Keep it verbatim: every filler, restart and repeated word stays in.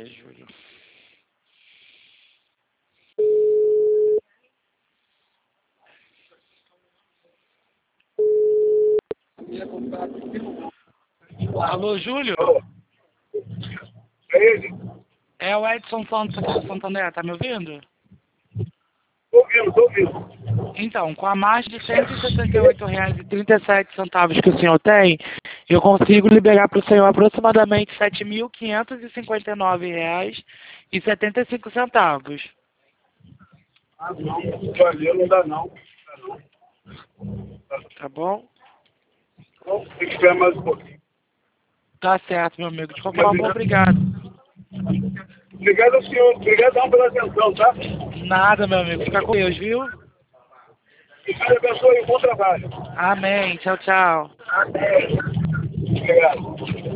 Júlio. Alô, Júlio? Alô? É ele? É o Edson Santos aqui do Santander, tá me ouvindo? Tô ouvindo, tô ouvindo. Então, com a margem de cento e sessenta e oito reais e trinta e sete centavos que o senhor tem, eu consigo liberar para o senhor aproximadamente sete mil quinhentos e cinquenta e nove reais e setenta e cinco centavos. Ah, não. Valeu, não dá não. Tá bom? Então, tem que esperar mais um pouquinho. Tá certo, meu amigo. De qualquer forma, obrigado. Obrigado ao senhor. Obrigado pela atenção, tá? Nada, meu amigo. Fica com Deus, viu? Que Deus abençoe e bom trabalho. Amém. Tchau, tchau. Amém. Obrigado.